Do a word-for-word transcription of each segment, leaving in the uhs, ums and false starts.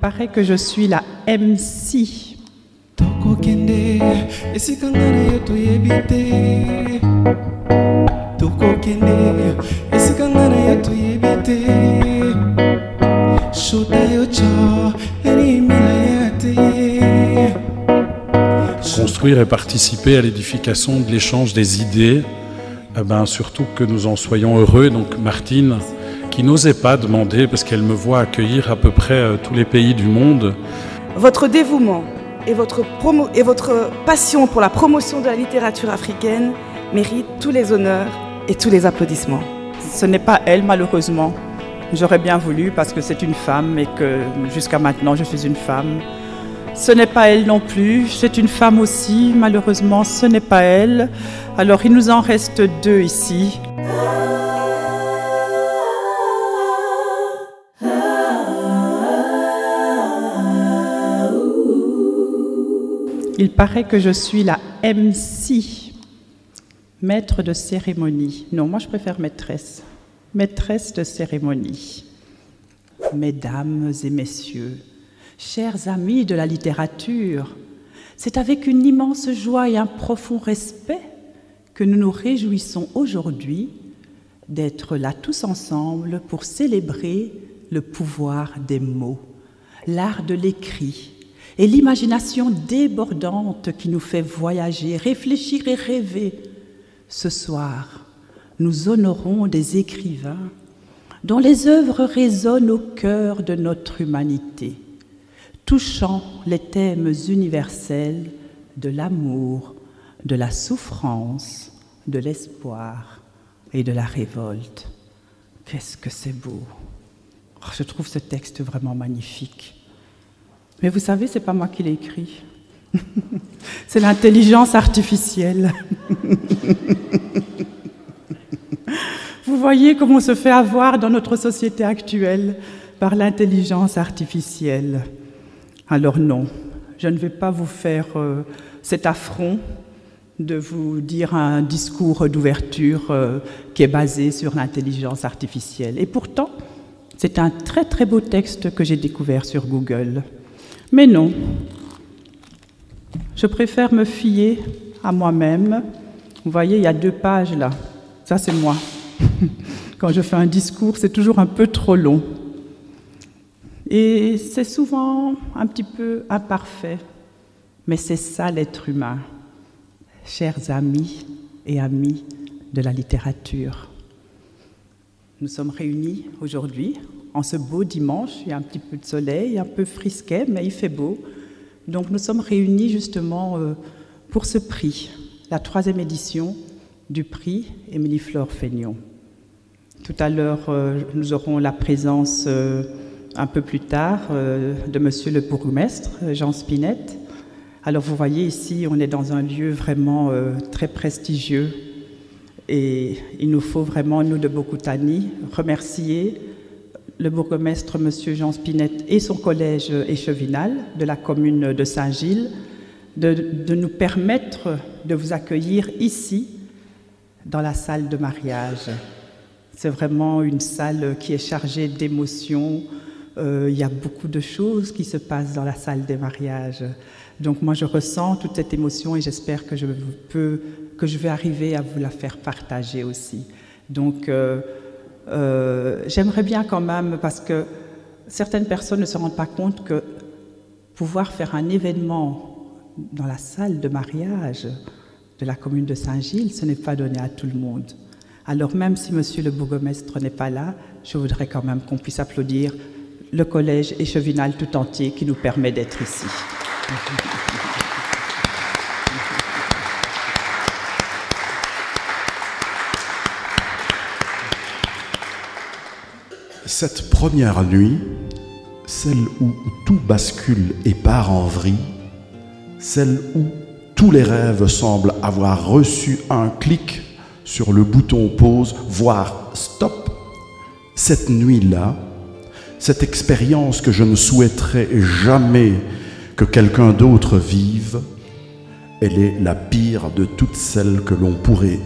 paraît que je suis la M C. Construire et participer à l'édification de l'échange des idées, eh ben, surtout que nous en soyons heureux. Donc Martine, qui n'osait pas demander, parce qu'elle me voit accueillir à peu près euh, tous les pays du monde. Votre dévouement et votre, promo- et votre passion pour la promotion de la littérature africaine méritent tous les honneurs et tous les applaudissements. Ce n'est pas elle, malheureusement. J'aurais bien voulu, parce que c'est une femme et que jusqu'à maintenant, je suis une femme. Ce n'est pas elle non plus, c'est une femme aussi, malheureusement, ce n'est pas elle. Alors il nous en reste deux ici. Il paraît que je suis la M C, maître de cérémonie. Non, moi je préfère maîtresse, maîtresse de cérémonie. Mesdames et messieurs, chers amis de la littérature, c'est avec une immense joie et un profond respect que nous nous réjouissons aujourd'hui d'être là tous ensemble pour célébrer le pouvoir des mots, l'art de l'écrit et l'imagination débordante qui nous fait voyager, réfléchir et rêver. Ce soir, nous honorons des écrivains dont les œuvres résonnent au cœur de notre humanité, touchant les thèmes universels de l'amour, de la souffrance, de l'espoir et de la révolte. Qu'est-ce que c'est beau! Oh, je trouve ce texte vraiment magnifique. Mais vous savez, ce n'est pas moi qui l'ai écrit. C'est l'intelligence artificielle. Vous voyez comment on se fait avoir dans notre société actuelle par l'intelligence artificielle. Alors non, je ne vais pas vous faire euh, cet affront de vous dire un discours d'ouverture euh, qui est basé sur l'intelligence artificielle. Et pourtant, c'est un très très beau texte que j'ai découvert sur Google. Mais non, je préfère me fier à moi-même. Vous voyez, il y a deux pages là. Ça, c'est moi. Quand je fais un discours, c'est toujours un peu trop long. Et c'est souvent un petit peu imparfait. Mais c'est ça l'être humain. Chers amis et amis de la littérature, nous sommes réunis aujourd'hui, en ce beau dimanche. Il y a un petit peu de soleil, un peu frisquet, mais il fait beau. Donc nous sommes réunis justement euh, pour ce prix, la troisième édition du prix Émilie Flore Fénion. Tout à l'heure, euh, nous aurons la présence, euh, un peu plus tard, euh, de monsieur le bourgmestre, Jean Spinette. Alors vous voyez ici, on est dans un lieu vraiment euh, très prestigieux et il nous faut vraiment, nous de Bokutani, remercier le bourgmestre monsieur Jean Spinette et son collège Échevinal de la commune de Saint-Gilles de, de nous permettre de vous accueillir ici dans la salle de mariage. C'est vraiment une salle qui est chargée d'émotions. Euh, il y a beaucoup de choses qui se passent dans la salle des mariages. Donc moi, je ressens toute cette émotion et j'espère que je peux, que je vais arriver à vous la faire partager aussi. Donc, euh, euh, j'aimerais bien quand même, parce que certaines personnes ne se rendent pas compte que pouvoir faire un événement dans la salle de mariage de la commune de Saint-Gilles, ce n'est pas donné à tout le monde. Alors même si monsieur le bourgmestre n'est pas là, je voudrais quand même qu'on puisse applaudir le collège Échevinal tout entier qui nous permet d'être ici. Cette première nuit, celle où tout bascule et part en vrille, celle où tous les rêves semblent avoir reçu un clic sur le bouton pause, voire stop, cette nuit-là, cette expérience que je ne souhaiterais jamais que quelqu'un d'autre vive, elle est la pire de toutes celles que l'on pourrait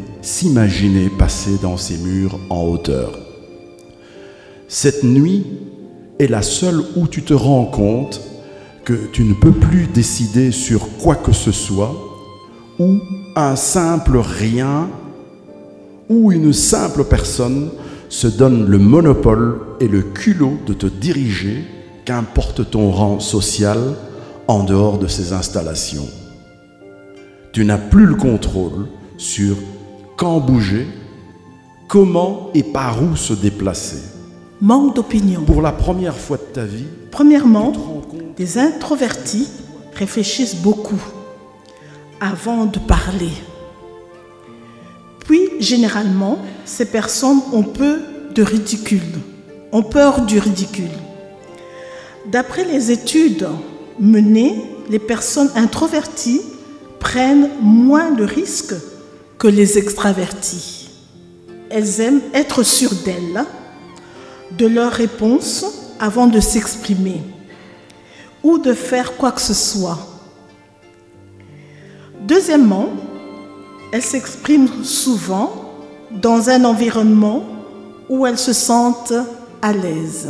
s'imaginer passer dans ces murs en hauteur. Cette nuit est la seule où tu te rends compte que tu ne peux plus décider sur quoi que ce soit, ou un simple rien, ou une simple personne se donne le monopole et le culot de te diriger, qu'importe ton rang social, en dehors de ces installations. Tu n'as plus le contrôle sur quand bouger, comment et par où se déplacer. Manque d'opinion. Pour la première fois de ta vie, Premièrement, des introvertis réfléchissent beaucoup avant de parler. Puis, généralement, ces personnes ont peur de ridicule, ont peur du ridicule. D'après les études menées, les personnes introverties prennent moins de risques que les extravertis. Elles aiment être sûres d'elles, de leurs réponses avant de s'exprimer ou de faire quoi que ce soit. Deuxièmement, elles s'expriment souvent dans un environnement où elles se sentent à l'aise.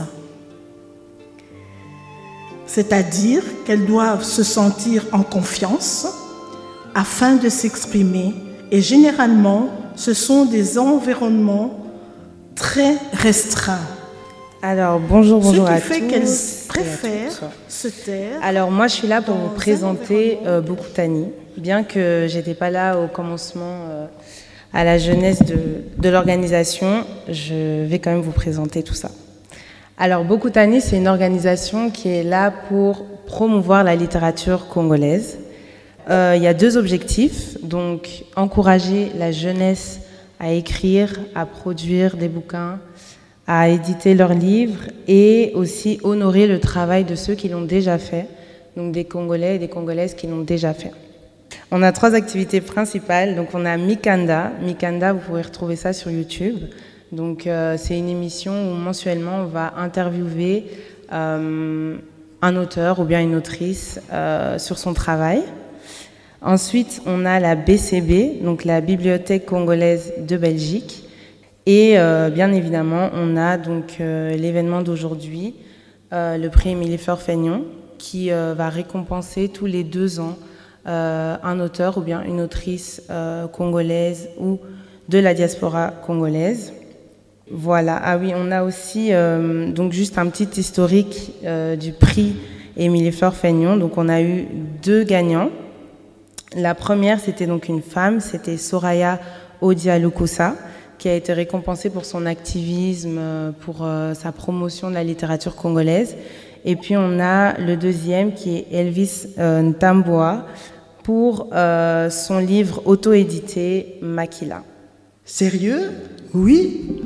C'est-à-dire qu'elles doivent se sentir en confiance afin de s'exprimer. Et généralement, ce sont des environnements très restreints. Alors, bonjour, bonjour à tous. Ce qui fait qu'elles préfèrent se taire. Alors, moi, je suis là pour vous présenter euh, Bokutani. Bien que j'étais pas là au commencement, euh, à la jeunesse de, de l'organisation, je vais quand même vous présenter tout ça. Alors, Bokutani, c'est une organisation qui est là pour promouvoir la littérature congolaise. Euh, il y a deux objectifs, donc encourager la jeunesse à écrire, à produire des bouquins, à éditer leurs livres et aussi honorer le travail de ceux qui l'ont déjà fait, donc des Congolais et des Congolaises qui l'ont déjà fait. On a trois activités principales, donc on a Mikanda. Mikanda, vous pouvez retrouver ça sur YouTube. Donc euh, c'est une émission où mensuellement on va interviewer euh, un auteur ou bien une autrice euh, sur son travail. Ensuite, on a la B C B, donc la Bibliothèque congolaise de Belgique. Et euh, bien évidemment, on a donc euh, l'événement d'aujourd'hui, euh, le prix Émilie Faure-Fénion, qui euh, va récompenser tous les deux ans euh, un auteur ou bien une autrice euh, congolaise ou de la diaspora congolaise. Voilà. Ah oui, on a aussi euh, donc juste un petit historique euh, du prix Émilie Faure-Fénion. Donc on a eu deux gagnants. La première, c'était donc une femme, c'était Soraya Odia-Lukusa, qui a été récompensée pour son activisme, pour euh, sa promotion de la littérature congolaise. Et puis on a le deuxième qui est Elvis euh, Ntamboa pour euh, son livre auto-édité Makila. Sérieux? Oui.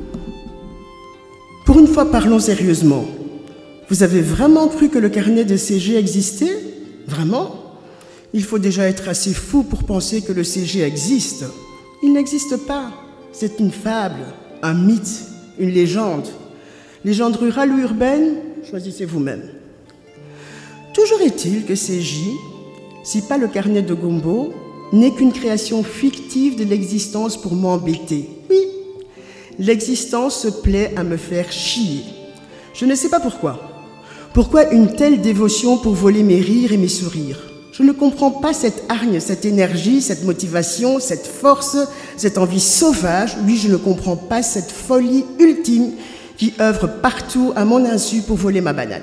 Pour une fois, parlons sérieusement. Vous avez vraiment cru que le carnet de C G existait? Vraiment? Il faut déjà être assez fou pour penser que le C G existe. Il n'existe pas. C'est une fable, un mythe, une légende. Légende rurale ou urbaine, choisissez vous-même. Toujours est-il que C J, si pas le carnet de Gombo, n'est qu'une création fictive de l'existence pour m'embêter. Oui, l'existence se plaît à me faire chier. Je ne sais pas pourquoi. Pourquoi une telle dévotion pour voler mes rires et mes sourires? Je ne comprends pas cette hargne, cette énergie, cette motivation, cette force, cette envie sauvage. Oui, je ne comprends pas cette folie ultime qui œuvre partout à mon insu pour voler ma banane.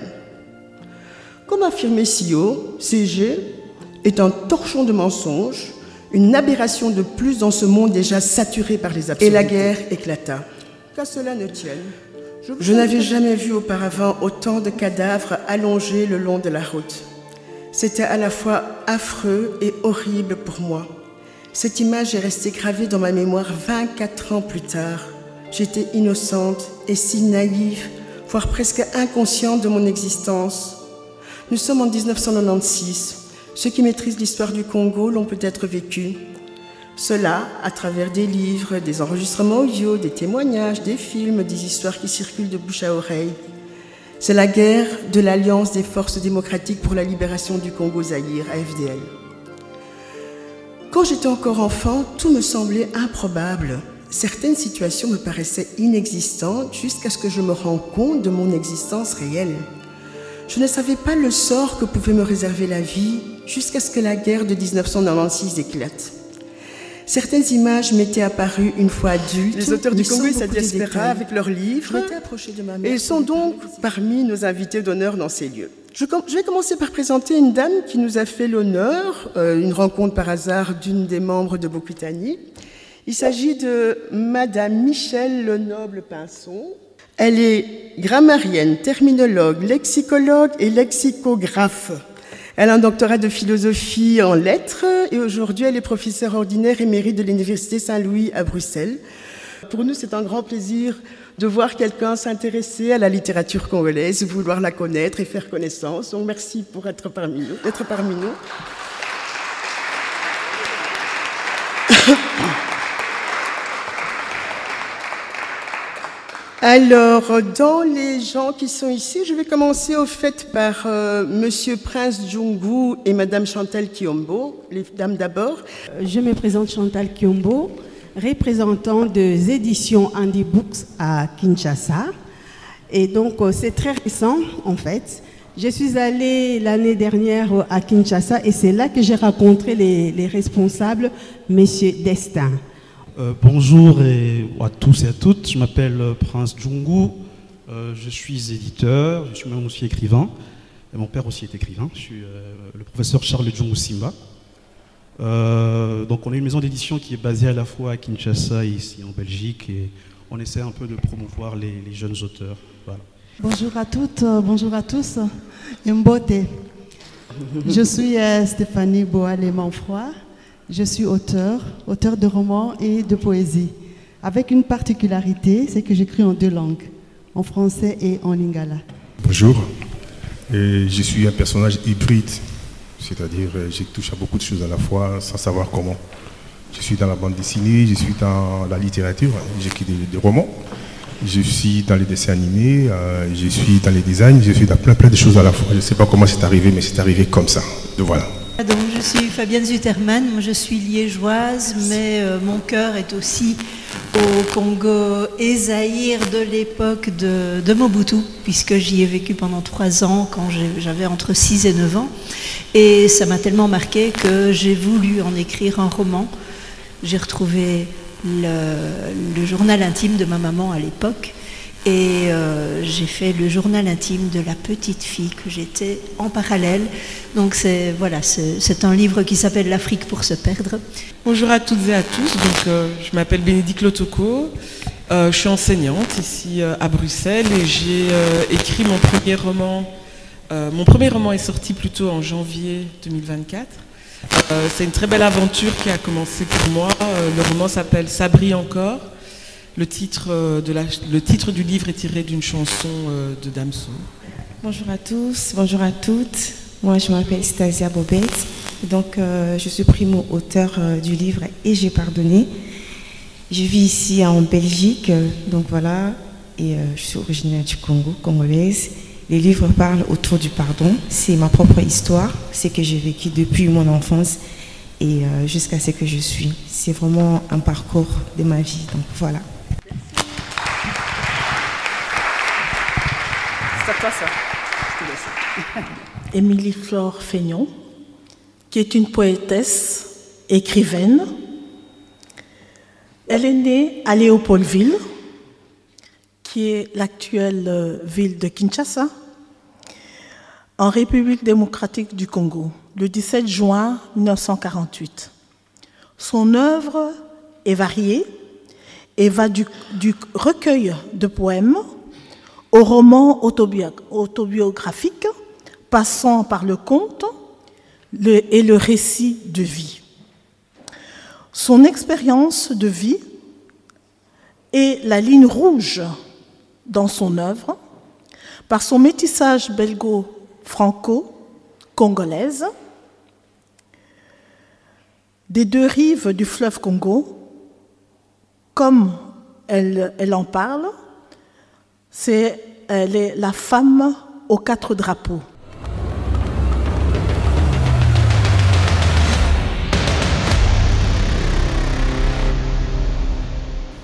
Comme affirmait Sio, C G est un torchon de mensonges, une aberration de plus dans ce monde déjà saturé par les absurdités. Et la guerre éclata. Qu'à cela ne tienne, je, je n'avais jamais vu auparavant autant de cadavres allongés le long de la route. C'était à la fois affreux et horrible pour moi. Cette image est restée gravée dans ma mémoire vingt-quatre ans plus tard. J'étais innocente et si naïve, voire presque inconsciente de mon existence. Nous sommes en dix-neuf cent quatre-vingt-seize. Ceux qui maîtrisent l'histoire du Congo l'ont peut-être vécu. Cela à travers des livres, des enregistrements audio, des témoignages, des films, des histoires qui circulent de bouche à oreille. C'est la guerre de l'Alliance des forces démocratiques pour la libération du Congo-Zaïre, A F D L. Quand j'étais encore enfant, tout me semblait improbable. Certaines situations me paraissaient inexistantes jusqu'à ce que je me rende compte de mon existence réelle. Je ne savais pas le sort que pouvait me réserver la vie jusqu'à ce que la guerre de dix-neuf cent quatre-vingt-seize éclate. Certaines images m'étaient apparues une fois adulte. Les auteurs du Congo et sa diaspora avec leurs livres. De ma mère et ils sont donc parmi nos invités d'honneur dans ces lieux. Je, je vais commencer par présenter une dame qui nous a fait l'honneur, euh, une rencontre par hasard d'une des membres de Bokutani. Il s'agit de Madame Michèle Lenoble-Pinson. Elle est grammarienne, terminologue, lexicologue et lexicographe. Elle a un doctorat de philosophie en lettres et aujourd'hui elle est professeure ordinaire émérite de l'Université Saint-Louis à Bruxelles. Pour nous, c'est un grand plaisir de voir quelqu'un s'intéresser à la littérature congolaise, vouloir la connaître et faire connaissance. Donc merci pour être parmi nous, d'être parmi nous. Alors, dans les gens qui sont ici, je vais commencer au fait par euh, Monsieur Prince Djungu et Madame Chantal Kiombo, les dames d'abord. Je me présente Chantal Kiombo, représentant des éditions Andy Books à Kinshasa. Et donc, c'est très récent, en fait. Je suis allée l'année dernière à Kinshasa et c'est là que j'ai rencontré les, les responsables, Monsieur Destin. Euh, bonjour et à tous et à toutes, je m'appelle Prince Djungu, euh, je suis éditeur, je suis même aussi écrivain, et mon père aussi est écrivain, je suis euh, le professeur Charles Djungu Simba. Euh, donc on est une maison d'édition qui est basée à la fois à Kinshasa et ici en Belgique, et on essaie un peu de promouvoir les, les jeunes auteurs. Voilà. Bonjour à toutes, bonjour à tous, Mbote. Je suis euh, Stéphanie Boalé-Manfroy. Je suis auteur, auteur de romans et de poésie, avec une particularité, c'est que j'écris en deux langues, en français et en lingala. Bonjour, et je suis un personnage hybride, c'est-à-dire je touche à beaucoup de choses à la fois sans savoir comment. Je suis dans la bande dessinée, je suis dans la littérature, j'écris des, des romans, je suis dans les dessins animés, euh, je suis dans les designs, je suis dans plein plein de choses à la fois. Je ne sais pas comment c'est arrivé, mais c'est arrivé comme ça. Donc voilà. Donc, je suis Fabienne Zuterman, moi je suis liégeoise, mais euh, mon cœur est aussi au Congo et Zaïre de l'époque de, de Mobutu, puisque j'y ai vécu pendant trois ans quand j'avais entre six et neuf ans. Et ça m'a tellement marqué que j'ai voulu en écrire un roman. J'ai retrouvé le, le journal intime de ma maman à l'époque. Et euh, j'ai fait le journal intime de la petite fille que j'étais en parallèle. Donc c'est voilà, c'est, c'est un livre qui s'appelle L'Afrique pour se perdre. Bonjour à toutes et à tous. Donc euh, je m'appelle Bénédicte Lotoko. Euh, je suis enseignante ici euh, à Bruxelles et j'ai euh, écrit mon premier roman. Euh, mon premier roman est sorti plutôt en janvier deux mille vingt-quatre. Euh, c'est une très belle aventure qui a commencé pour moi. Euh, le roman s'appelle Ça brille encore. Le titre, de la, le titre du livre est tiré d'une chanson de Damso. Bonjour à tous, bonjour à toutes. Moi, je m'appelle Stasia Bobet. Donc, euh, je suis primo-auteur euh, du livre Et j'ai pardonné. Je vis ici en Belgique, euh, donc voilà. Et euh, je suis originaire du Congo, congolaise. Les livres parlent autour du pardon. C'est ma propre histoire, c'est que j'ai vécu depuis mon enfance et euh, jusqu'à ce que je suis. C'est vraiment un parcours de ma vie. Donc voilà. C'est à toi ça. Je te laisse. Émilie Flore Feignon, qui est une poétesse, écrivaine. Elle est née à Léopoldville, qui est l'actuelle ville de Kinshasa, en République démocratique du Congo, le dix-sept juin mille neuf cent quarante-huit. Son œuvre est variée et va du, du recueil de poèmes au roman autobio- autobiographique, passant par le conte le, et le récit de vie. Son expérience de vie est la ligne rouge dans son œuvre, par son métissage belgo-franco-congolaise, des deux rives du fleuve Congo, comme elle, elle en parle, c'est, elle est la femme aux quatre drapeaux.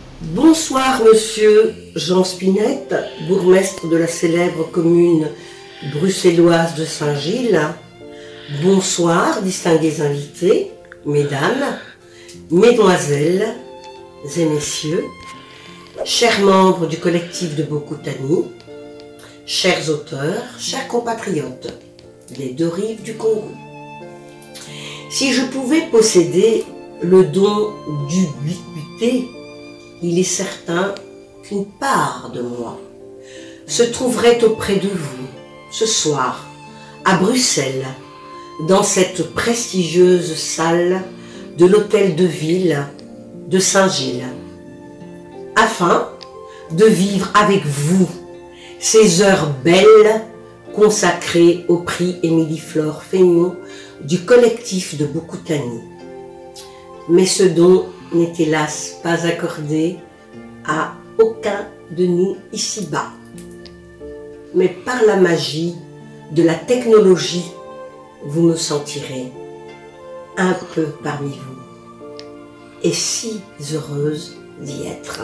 Bonsoir, monsieur Jean Spinette, bourgmestre de la célèbre commune bruxelloise de Saint-Gilles, bonsoir, distingués invités, mesdames, mesdemoiselles et messieurs, chers membres du collectif de Bokutani, chers auteurs, chers compatriotes des deux rives du Congo. Si je pouvais posséder le don d'ubiquité, il est certain qu'une part de moi se trouverait auprès de vous ce soir à Bruxelles, dans cette prestigieuse salle de l'hôtel de ville de Saint-Gilles, afin de vivre avec vous ces heures belles consacrées au prix Émilie-Flore Fénion du collectif de Bokutani. Mais ce don n'est hélas pas accordé à aucun de nous ici-bas. Mais par la magie de la technologie, vous me sentirez un peu parmi vous, et si heureuse d'y être.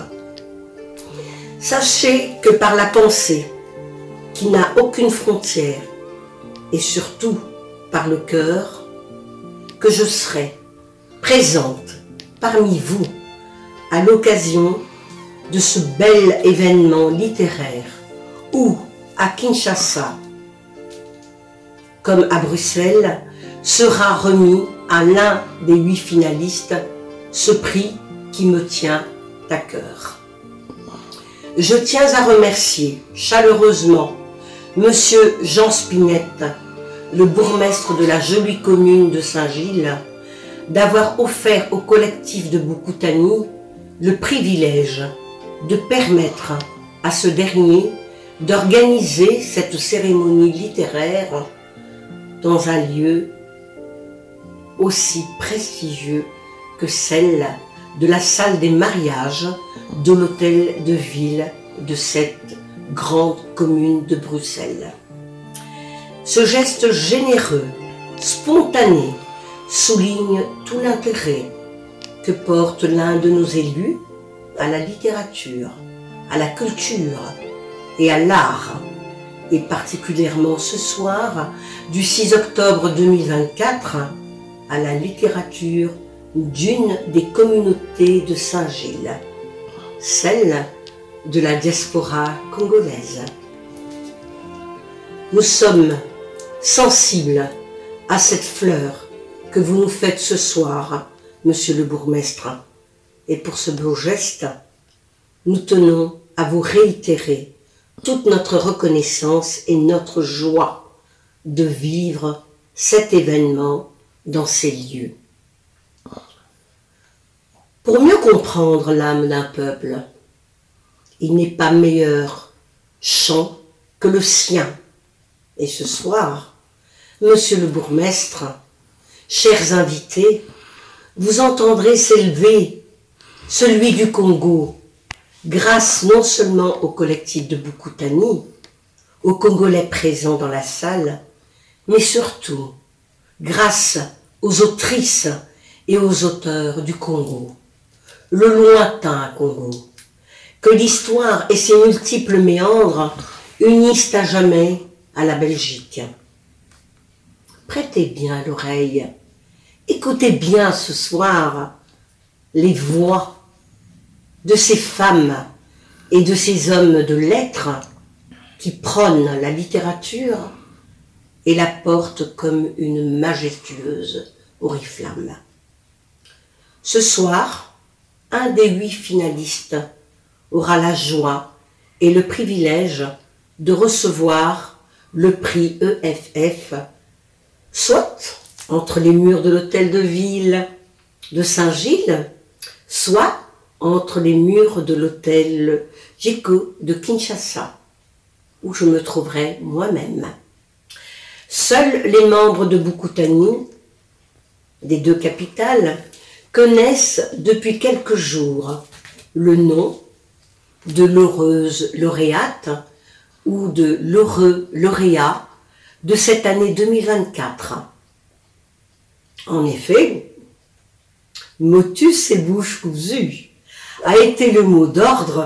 Sachez que par la pensée, qui n'a aucune frontière, et surtout par le cœur, que je serai présente parmi vous à l'occasion de ce bel événement littéraire où, à Kinshasa, comme à Bruxelles, sera remis à l'un des huit finalistes ce prix qui me tient à cœur. Je tiens à remercier chaleureusement Monsieur Jean Spinette, le bourgmestre de la jolie commune de Saint-Gilles, d'avoir offert au collectif de Bokutani le privilège de permettre à ce dernier d'organiser cette cérémonie littéraire dans un lieu aussi prestigieux que celle de la salle des mariages de l'hôtel de ville de cette grande commune de Bruxelles. Ce geste généreux, spontané, souligne tout l'intérêt que porte l'un de nos élus à la littérature, à la culture et à l'art, et particulièrement ce soir du six octobre deux mille vingt-quatre à la littérature d'une des communautés de Saint-Gilles, celle de la diaspora congolaise. Nous sommes sensibles à cette fleur que vous nous faites ce soir, monsieur le bourgmestre, et pour ce beau geste, nous tenons à vous réitérer toute notre reconnaissance et notre joie de vivre cet événement dans ces lieux. Pour mieux comprendre l'âme d'un peuple, il n'est pas meilleur chant que le sien. Et ce soir, monsieur le bourgmestre, chers invités, vous entendrez s'élever celui du Congo, grâce non seulement au collectif de Bokutani, aux Congolais présents dans la salle, mais surtout grâce aux autrices et aux auteurs du Congo, le lointain Congo, que l'histoire et ses multiples méandres unissent à jamais à la Belgique. Prêtez bien l'oreille, écoutez bien ce soir les voix de ces femmes et de ces hommes de lettres qui prônent la littérature et la portent comme une majestueuse oriflamme. Ce soir, un des huit finalistes aura la joie et le privilège de recevoir le prix E F F, soit entre les murs de l'hôtel de ville de Saint-Gilles, soit entre les murs de l'hôtel Jiko de Kinshasa, où je me trouverai moi-même. Seuls les membres de Bokutani, des deux capitales, connaissent depuis quelques jours le nom de l'heureuse lauréate ou de l'heureux lauréat de cette année deux mille vingt-quatre. En effet, motus et bouche cousue a été le mot d'ordre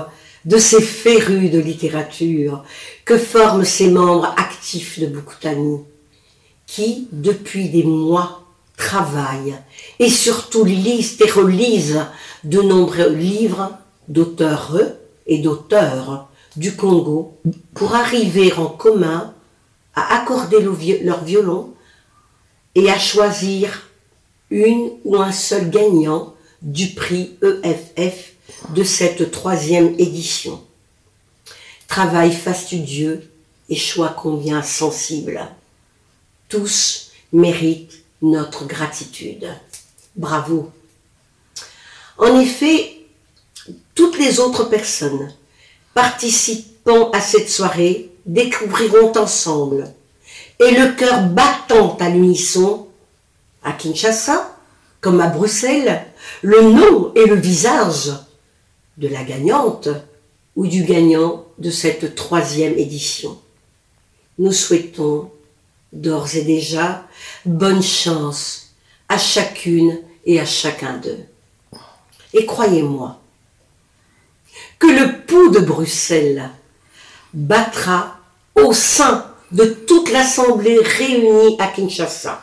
de ces férus de littérature que forment ces membres actifs de Boukoutani, qui, depuis des mois, travaillent et surtout lisent et relisent de nombreux livres d'auteurs et d'auteurs du Congo pour arriver en commun à accorder leur violon et à choisir une ou un seul gagnant du prix E F F de cette troisième édition. Travail fastidieux et choix combien sensibles. Tous méritent notre gratitude. Bravo. En effet, toutes les autres personnes participant à cette soirée découvriront ensemble, et le cœur battant à l'unisson, à Kinshasa, comme à Bruxelles, le nom et le visage de la gagnante ou du gagnant de cette troisième édition. Nous souhaitons d'ores et déjà bonne chance à chacune et à chacun d'eux. Et croyez-moi que le pouls de Bruxelles battra au sein de toute l'Assemblée réunie à Kinshasa,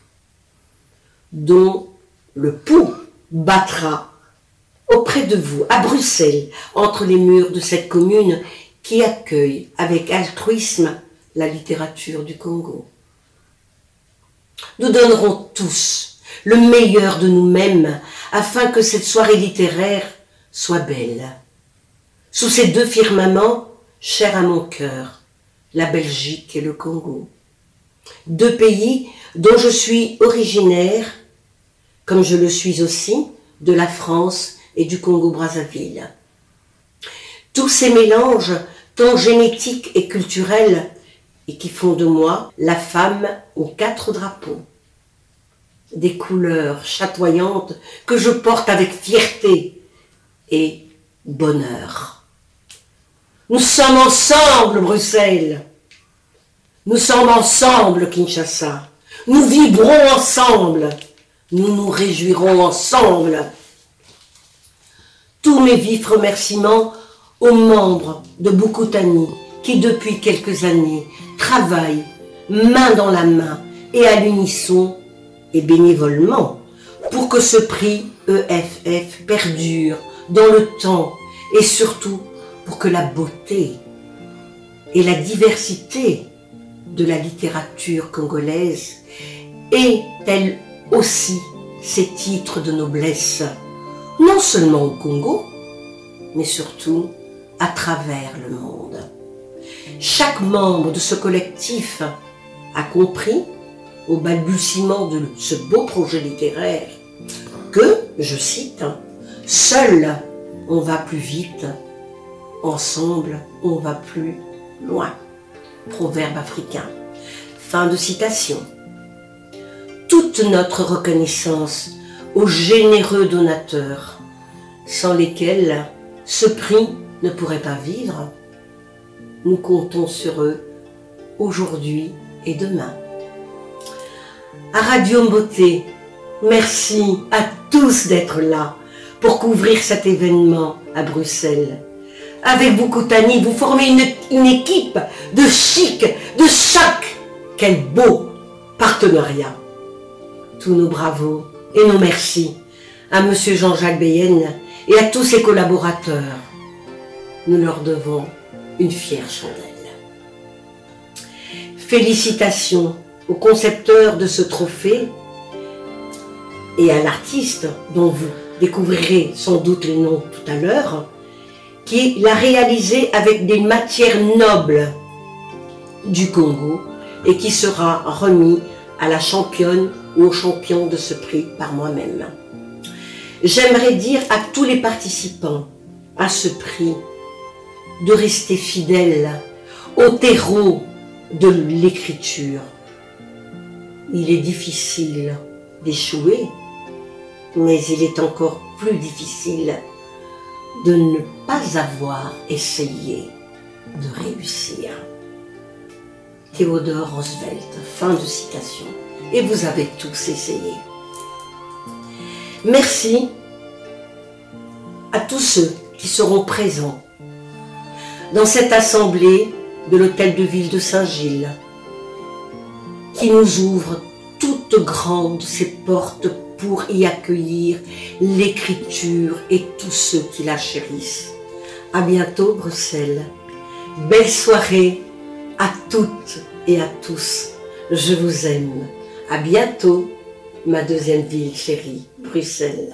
dont le pouls battra auprès de vous, à Bruxelles, entre les murs de cette commune qui accueille avec altruisme la littérature du Congo. Nous donnerons tous le meilleur de nous-mêmes afin que cette soirée littéraire soit belle. Sous ces deux firmaments, chers à mon cœur, la Belgique et le Congo. Deux pays dont je suis originaire, comme je le suis aussi de la France et du Congo-Brazzaville. Tous ces mélanges, tant génétiques et culturels, et qui font de moi la femme aux quatre drapeaux. Des couleurs chatoyantes que je porte avec fierté et bonheur. Nous sommes ensemble, Bruxelles. Nous sommes ensemble, Kinshasa. Nous vibrons ensemble. Nous nous réjouirons ensemble. Tous mes vifs remerciements aux membres de Boukoutani qui, depuis quelques années, travaillent main dans la main et à l'unisson et bénévolement pour que ce prix E F F perdure dans le temps et surtout pour que la beauté et la diversité de la littérature congolaise aient elle aussi ses titres de noblesse, non seulement au Congo, mais surtout à travers le monde. Chaque membre de ce collectif a compris, au balbutiement de ce beau projet littéraire, que, je cite, « Seul on va plus vite, ensemble on va plus loin ». Proverbe africain. Fin de citation. Toute notre reconnaissance aux généreux donateurs, sans lesquels ce prix ne pourrait pas vivre. Nous comptons sur eux aujourd'hui et demain. À Radio Mboté, merci à tous d'être là pour couvrir cet événement à Bruxelles. Avec Boukoutani, vous formez une, une équipe de chic, de choc. Quel beau partenariat. Tous nos bravos et nos merci à Monsieur Jean-Jacques Beyen et à tous ses collaborateurs. Nous leur devons une fière chandelle. Félicitations au concepteur de ce trophée et à l'artiste dont vous découvrirez sans doute les noms tout à l'heure, qui l'a réalisé avec des matières nobles du Congo et qui sera remis à la championne ou au champion de ce prix par moi-même. J'aimerais dire à tous les participants à ce prix de rester fidèles au terreau de l'écriture. Il est difficile d'échouer, mais il est encore plus difficile de ne pas avoir essayé de réussir. Théodore Roosevelt, fin de citation. Et vous avez tous essayé. Merci à tous ceux qui seront présents dans cette assemblée de l'hôtel de ville de Saint-Gilles, qui nous ouvre toutes grandes ses portes pour y accueillir l'écriture et tous ceux qui la chérissent. À bientôt Bruxelles. Belle soirée à toutes et à tous. Je vous aime. À bientôt, ma deuxième ville chérie, Bruxelles.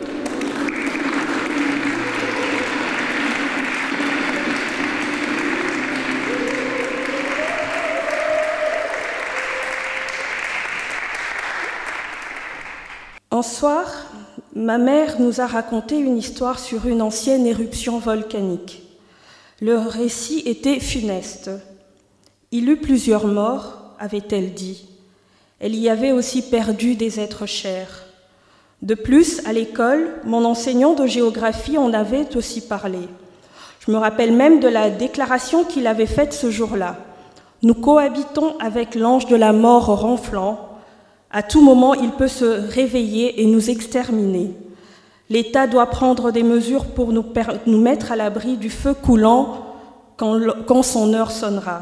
Un soir, ma mère nous a raconté une histoire sur une ancienne éruption volcanique. Le récit était funeste. Il eut plusieurs morts, avait-elle dit. Elle y avait aussi perdu des êtres chers. De plus, à l'école, mon enseignant de géographie en avait aussi parlé. Je me rappelle même de la déclaration qu'il avait faite ce jour-là. Nous cohabitons avec l'ange de la mort ronflant. À tout moment, il peut se réveiller et nous exterminer. L'État doit prendre des mesures pour nous, nous mettre à l'abri du feu coulant quand, quand son heure sonnera.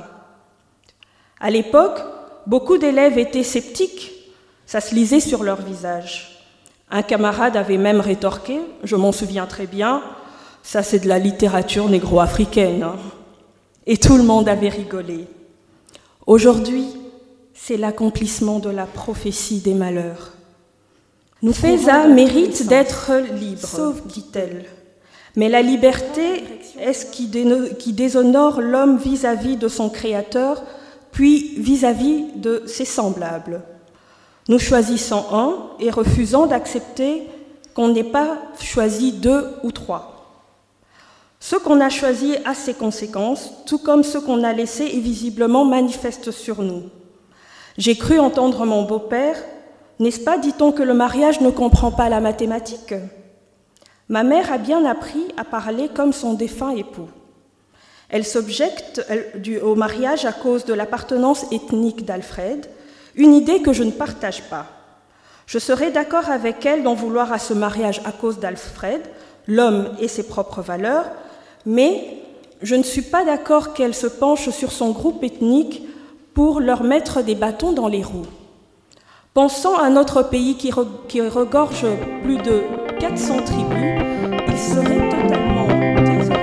À l'époque, beaucoup d'élèves étaient sceptiques. Ça se lisait sur leur visage. Un camarade avait même rétorqué, je m'en souviens très bien, ça c'est de la littérature négro-africaine. Hein. Et tout le monde avait rigolé. Aujourd'hui, c'est l'accomplissement de la prophétie des malheurs. Nous Feza mérite d'être libre, dit-elle. Mais la liberté est-ce qui, dé- qui déshonore l'homme vis-à-vis de son Créateur, puis vis-à-vis de ses semblables. Nous choisissons un et refusons d'accepter qu'on n'ait pas choisi deux ou trois. Ce qu'on a choisi a ses conséquences, tout comme ce qu'on a laissé est visiblement manifeste sur nous. J'ai cru entendre mon beau-père, n'est-ce pas, dit-on que le mariage ne comprend pas la mathématique ? Ma mère a bien appris à parler comme son défunt époux. Elle s'objecte au mariage à cause de l'appartenance ethnique d'Alfred, une idée que je ne partage pas. Je serais d'accord avec elle d'en vouloir à ce mariage à cause d'Alfred, l'homme et ses propres valeurs, mais je ne suis pas d'accord qu'elle se penche sur son groupe ethnique pour leur mettre des bâtons dans les roues. Pensant à notre pays qui, re, qui regorge plus de quatre cents tribus, il serait totalement désorienté.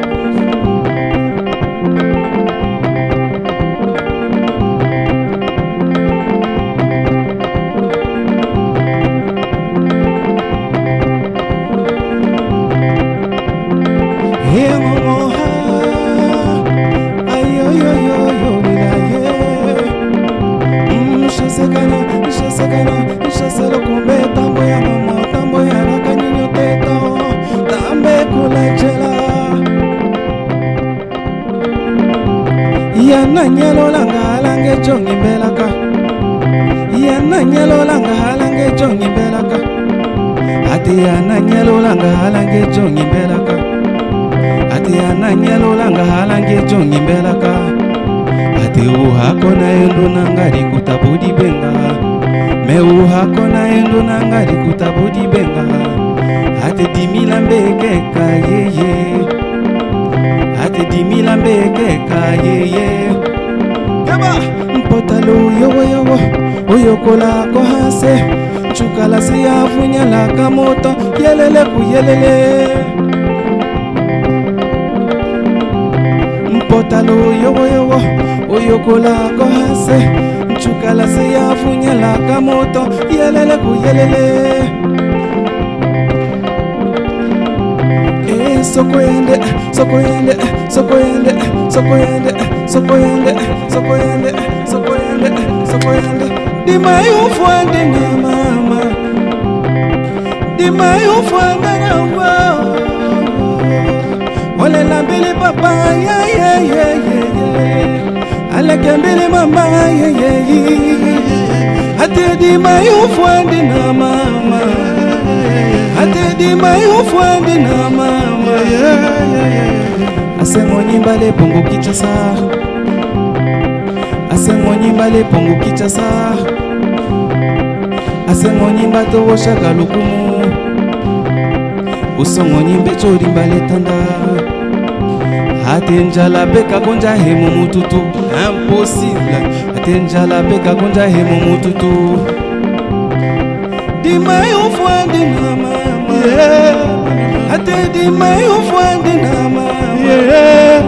Yana nyelo langa halange jongi mbelaka Yana nyelo langa halange jongi mbelaka Ati yana nyelo langa halange jongi mbelaka Ati yana nyelo langa halange jongi mbelaka Ati uhako na endo nangari kutabudi benga Me uhako na endo nangari kutabudi benga Ati dimila mbekeka yeye Ati dimila mbekeka yeye Kaba mpotalo yowo yowo Uyokola kohase Chukala siya funyala kamoto Yelele kuyelele Mpotalo yowo yowo Uyokola kohase Chukala siya funyala kamoto Yelele kuyelele Sokoyende, sokoyende, sokoyende, sokoyende, sokoyende, sokoyende, sokoyende, sokoyende. Dimayo fuande na mama, dimayo fuande na wa. Ole la bili papa, yeah yeah yeah yeah. Ale kembili mama, yeah yeah yeah. Ate dimayo fuande na mama. Ate dimayo fuande na mama. Asengo nyimba le pongo kichasa Asengo nyimba le pongo kichasa Asengo nyimba to woshaka lukumu Usongo nyimbe chori mbale tanda atenjala beka konja hemo mututu impossible atenjala beka konja hemo mututu dimai ufwande na mama yeah. Ate dimai ufwande na mama yeah.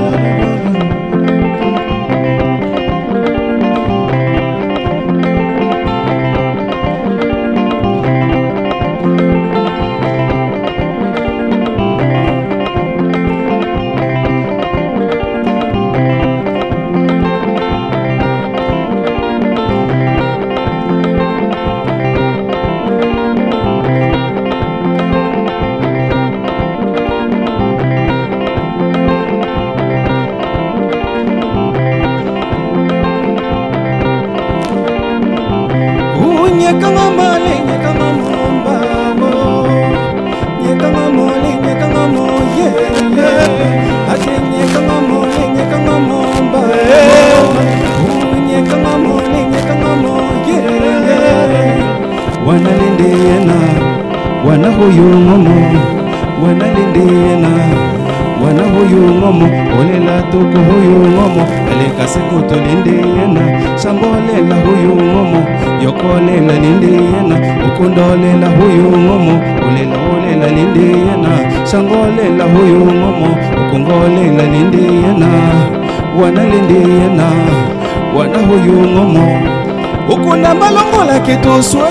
Ukundolela huyu ngomo olela olela lindiyena shangolela huyu ngomo ukungolela lindiyena wana lindiyena wana huyu ngomo ukunda malongola ketoswe.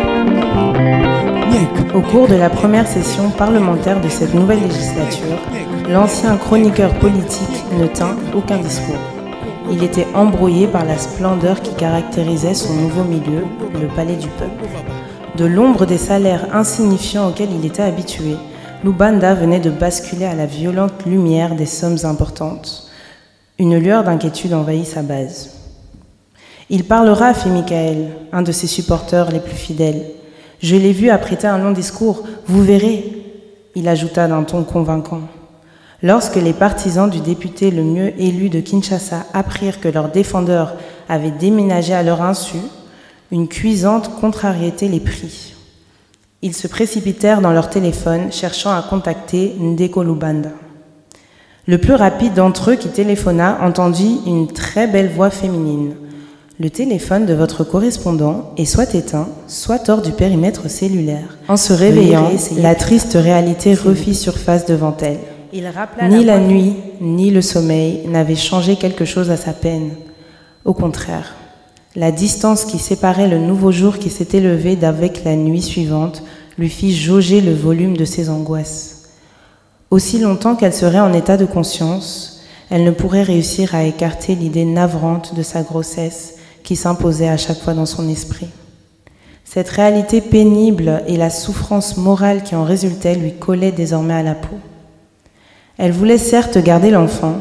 Au cours de la première session parlementaire de cette nouvelle législature, l'ancien chroniqueur politique ne tint aucun discours. Il était embrouillé par la splendeur qui caractérisait son nouveau milieu, le palais du peuple. De l'ombre des salaires insignifiants auxquels il était habitué, Lubanda venait de basculer à la violente lumière des sommes importantes. Une lueur d'inquiétude envahit sa base. Il parlera, fit Michael, un de ses supporters les plus fidèles. Je l'ai vu apprêter un long discours, vous verrez, il ajouta d'un ton convaincant. Lorsque les partisans du député le mieux élu de Kinshasa apprirent que leur défendeur avait déménagé à leur insu, une cuisante contrariété les prit. Ils se précipitèrent dans leur téléphone, cherchant à contacter Ndeko Lubanda. Le plus rapide d'entre eux qui téléphona entendit une très belle voix féminine. Le téléphone de votre correspondant est soit éteint, soit hors du périmètre cellulaire. En se réveillant, la triste réalité refit surface devant elle. Ni la nuit, ni le sommeil n'avaient changé quelque chose à sa peine. Au contraire, la distance qui séparait le nouveau jour qui s'était levé d'avec la nuit suivante lui fit jauger le volume de ses angoisses. Aussi longtemps qu'elle serait en état de conscience, elle ne pourrait réussir à écarter l'idée navrante de sa grossesse qui s'imposait à chaque fois dans son esprit. Cette réalité pénible et la souffrance morale qui en résultait lui collaient désormais à la peau. Elle voulait certes garder l'enfant.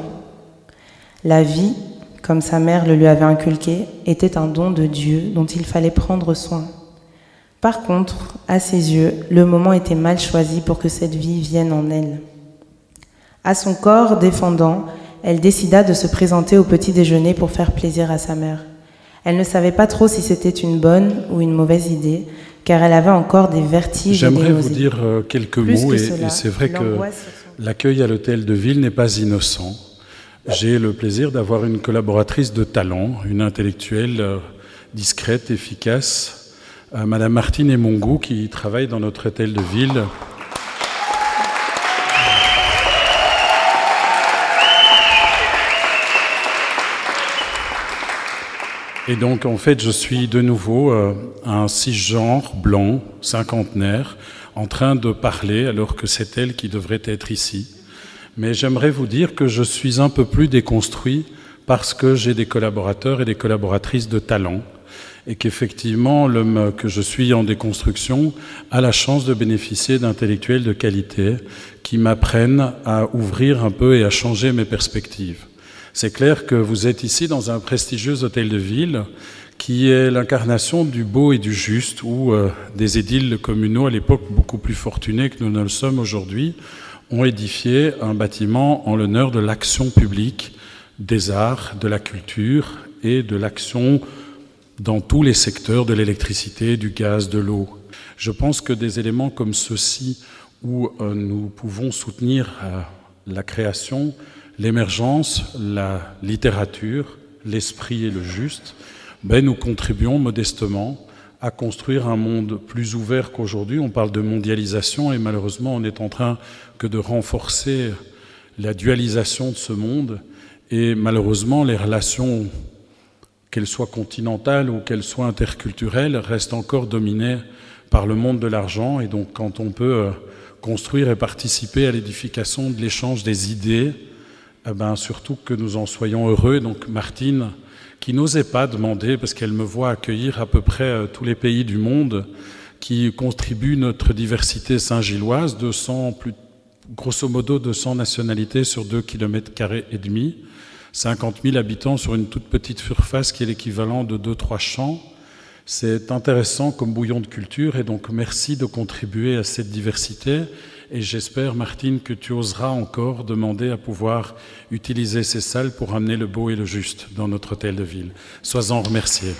La vie, comme sa mère le lui avait inculqué, était un don de Dieu dont il fallait prendre soin. Par contre, à ses yeux, le moment était mal choisi pour que cette vie vienne en elle. À son corps défendant, elle décida de se présenter au petit déjeuner pour faire plaisir à sa mère. Elle ne savait pas trop si c'était une bonne ou une mauvaise idée, car elle avait encore des vertiges. J'aimerais et des vous dire euh, quelques Plus mots, que et, cela, et c'est vrai que l'angoisse l'accueil à l'hôtel de ville n'est pas innocent. J'ai le plaisir d'avoir une collaboratrice de talent, une intellectuelle euh, discrète, efficace, euh, Madame Martine Emongu, qui travaille dans notre hôtel de ville. Et donc, en fait, je suis de nouveau euh, un cisgenre blanc, cinquantenaire, en train de parler, alors que c'est elle qui devrait être ici. Mais j'aimerais vous dire que je suis un peu plus déconstruit parce que j'ai des collaborateurs et des collaboratrices de talent, et qu'effectivement, l'homme que je suis en déconstruction a la chance de bénéficier d'intellectuels de qualité qui m'apprennent à ouvrir un peu et à changer mes perspectives. C'est clair que vous êtes ici dans un prestigieux hôtel de ville qui est l'incarnation du beau et du juste, où euh, des édiles communaux, à l'époque beaucoup plus fortunés que nous ne le sommes aujourd'hui, ont édifié un bâtiment en l'honneur de l'action publique des arts, de la culture et de l'action dans tous les secteurs de l'électricité, du gaz, de l'eau. Je pense que des éléments comme ceux-ci, où euh, nous pouvons soutenir euh, la création, l'émergence, la littérature, l'esprit et le juste, ben nous contribuons modestement à construire un monde plus ouvert qu'aujourd'hui. On parle de mondialisation et malheureusement on est en train que de renforcer la dualisation de ce monde et malheureusement les relations, qu'elles soient continentales ou qu'elles soient interculturelles, restent encore dominées par le monde de l'argent. Et donc quand on peut construire et participer à l'édification de l'échange des idées, eh ben, surtout que nous en soyons heureux. Donc Martine, qui n'osait pas demander, parce qu'elle me voit accueillir à peu près tous les pays du monde qui contribuent notre diversité saint-gilloise, deux cents, plus, grosso modo deux cents nationalités sur deux kilomètres carrés et demi, cinquante mille habitants sur une toute petite surface qui est l'équivalent de deux trois champs. C'est intéressant comme bouillon de culture et donc merci de contribuer à cette diversité. Et j'espère, Martine, que tu oseras encore demander à pouvoir utiliser ces salles pour amener le beau et le juste dans notre hôtel de ville. Sois-en remerciés.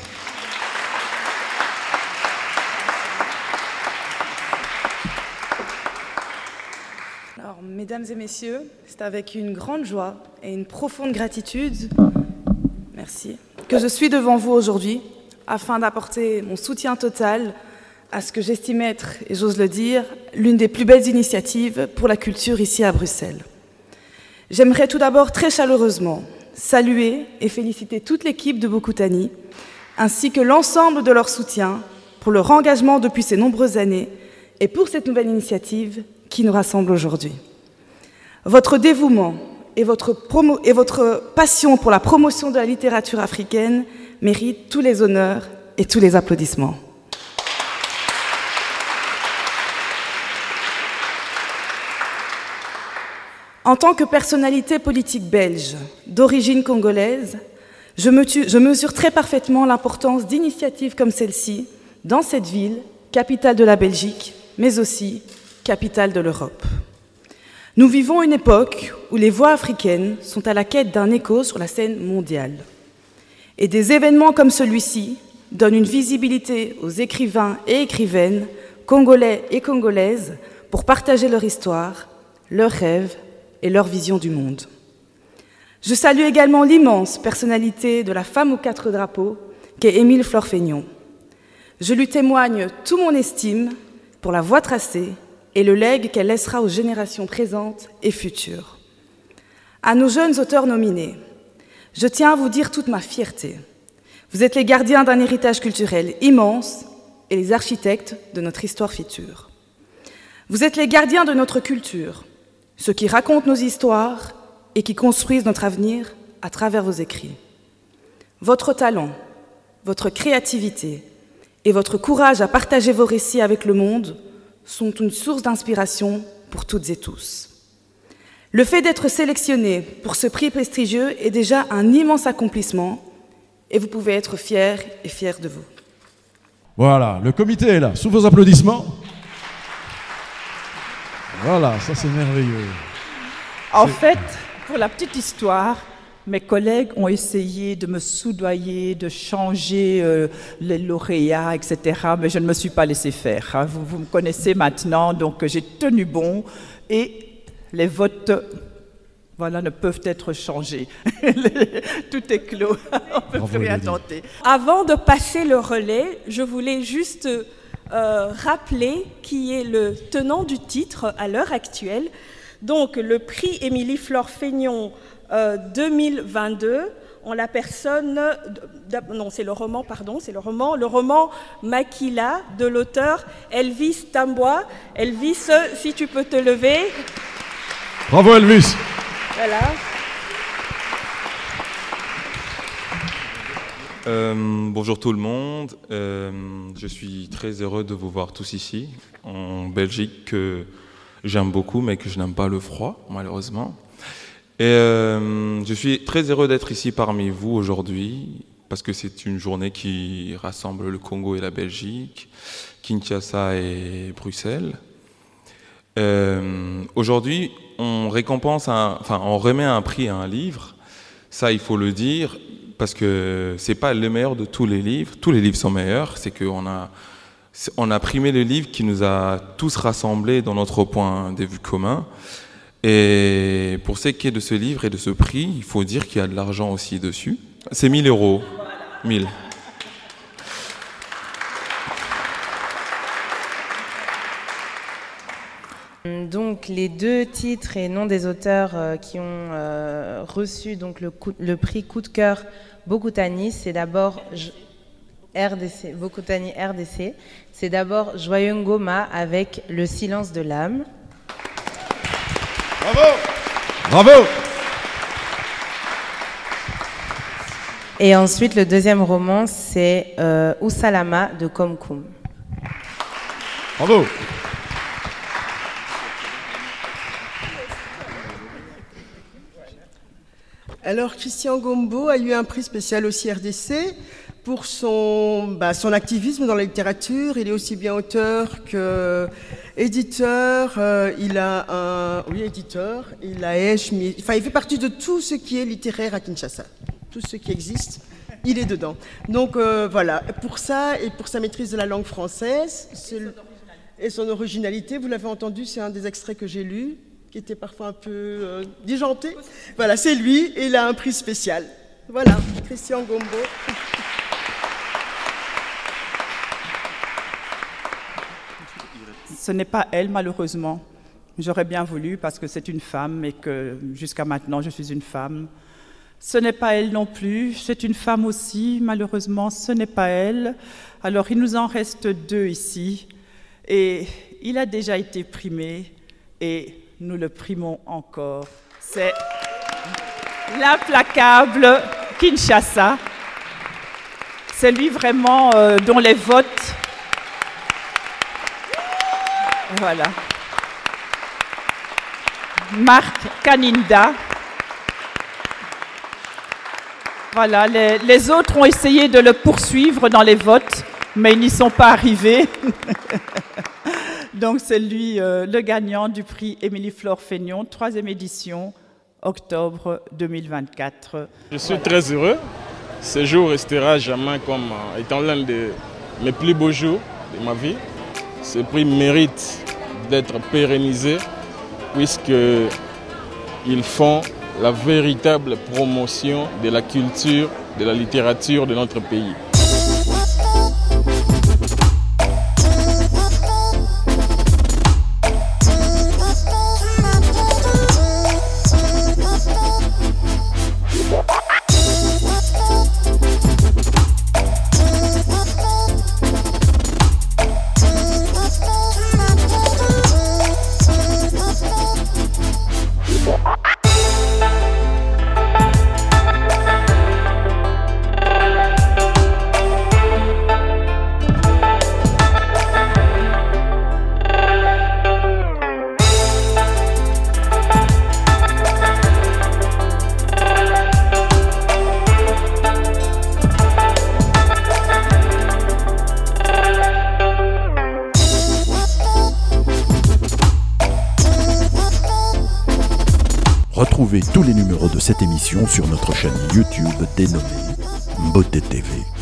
Alors, mesdames et messieurs, c'est avec une grande joie et une profonde gratitude, merci, que je suis devant vous aujourd'hui afin d'apporter mon soutien total à ce que j'estime être, et j'ose le dire, l'une des plus belles initiatives pour la culture ici à Bruxelles. J'aimerais tout d'abord très chaleureusement saluer et féliciter toute l'équipe de Bokutani, ainsi que l'ensemble de leur soutien pour leur engagement depuis ces nombreuses années et pour cette nouvelle initiative qui nous rassemble aujourd'hui. Votre dévouement et votre, promo- et votre passion pour la promotion de la littérature africaine méritent tous les honneurs et tous les applaudissements. En tant que personnalité politique belge d'origine congolaise, je, me tu, je mesure très parfaitement l'importance d'initiatives comme celle-ci dans cette ville, capitale de la Belgique, mais aussi capitale de l'Europe. Nous vivons une époque où les voix africaines sont à la quête d'un écho sur la scène mondiale. Et des événements comme celui-ci donnent une visibilité aux écrivains et écrivaines, congolais et congolaises, pour partager leur histoire, leurs rêves, et leur vision du monde. Je salue également l'immense personnalité de la femme aux quatre drapeaux, qu'est Émile Flore-Fényon. Je lui témoigne tout mon estime pour la voie tracée et le legs qu'elle laissera aux générations présentes et futures. À nos jeunes auteurs nominés, je tiens à vous dire toute ma fierté. Vous êtes les gardiens d'un héritage culturel immense et les architectes de notre histoire future. Vous êtes les gardiens de notre culture, ceux qui racontent nos histoires et qui construisent notre avenir à travers vos écrits. Votre talent, votre créativité et votre courage à partager vos récits avec le monde sont une source d'inspiration pour toutes et tous. Le fait d'être sélectionné pour ce prix prestigieux est déjà un immense accomplissement et vous pouvez être fiers et fiers de vous. Voilà, le comité est là, sous vos applaudissements. Voilà, ça c'est merveilleux. En C'est- fait, pour la petite histoire, mes collègues ont essayé de me soudoyer, de changer euh, les lauréats, et cetera. Mais je ne me suis pas laissé faire. hein. Vous, vous me connaissez maintenant, donc j'ai tenu bon. Et les votes, voilà, ne peuvent être changés. Tout est clos. On ne peut Bravo, plus rien Elodie. tenter. Avant de passer le relais, je voulais juste euh, rappeler qui est le tenant du titre à l'heure actuelle. Donc, le prix Émilie Flore-Fényon euh, deux mille vingt-deux, en la personne, de- non, c'est le roman, pardon, c'est le roman, le roman Makila de l'auteur Elvis Tamboa. Elvis, si tu peux te lever. Bravo Elvis. Voilà. Euh, bonjour tout le monde, Euh, je suis très heureux de vous voir tous ici, en Belgique, que j'aime beaucoup, mais que je n'aime pas le froid, malheureusement. Et euh, je suis très heureux d'être ici parmi vous aujourd'hui, parce que c'est une journée qui rassemble le Congo et la Belgique, Kinshasa et Bruxelles. Euh, aujourd'hui, on récompense, un, enfin, on remet un prix à un livre, ça il faut le dire, parce que c'est pas le meilleur de tous les livres. Tous les livres sont meilleurs. C'est qu'on a, on a primé le livre qui nous a tous rassemblés dans notre point de vue commun. Et pour ce qui est de ce livre et de ce prix, il faut dire qu'il y a de l'argent aussi dessus. C'est mille euros. mille. Donc les deux titres et noms des auteurs euh, qui ont euh, reçu donc, le, coup, le prix coup de cœur Bokutani, c'est d'abord R D C, Bokutani R D C, c'est d'abord Joyeux Ngoma avec Le silence de l'âme. Bravo! Bravo! Et ensuite le deuxième roman c'est euh, Usalama de Komkum. Bravo! Alors, Christian Gombo a eu un prix spécial aussi R D C pour son, bah, son activisme dans la littérature. Il est aussi bien auteur que éditeur. Euh, il a un... Oui, éditeur. Il a Esch, mais... Enfin, il fait partie de tout ce qui est littéraire à Kinshasa. Tout ce qui existe, il est dedans. Donc, euh, voilà. Pour ça et pour sa maîtrise de la langue française c'est... et son originalité, vous l'avez entendu, c'est un des extraits que j'ai lus, qui était parfois un peu euh, disjoncté. Voilà, c'est lui, et il a un prix spécial. Voilà, Christian Gombo. Ce n'est pas elle, malheureusement. J'aurais bien voulu, parce que c'est une femme, et que jusqu'à maintenant, je suis une femme. Ce n'est pas elle non plus, c'est une femme aussi, malheureusement, ce n'est pas elle. Alors, il nous en reste deux ici, et il a déjà été primé, et nous le primons encore. C'est l'implacable Kinshasa. C'est lui vraiment euh, dont les votes... Voilà. Marc Kaninda. Voilà, les, les autres ont essayé de le poursuivre dans les votes, mais ils n'y sont pas arrivés. Donc c'est lui euh, le gagnant du prix Émilie Flore Fénion, troisième édition, octobre deux mille vingt-quatre. Je suis très heureux. Ce jour restera jamais comme euh, étant l'un de mes plus beaux jours de ma vie. Ce prix mérite d'être pérennisé puisqu'ils font la véritable promotion de la culture, de la littérature de notre pays. Retrouvez tous les numéros de cette émission sur notre chaîne YouTube dénommée Mbote T V.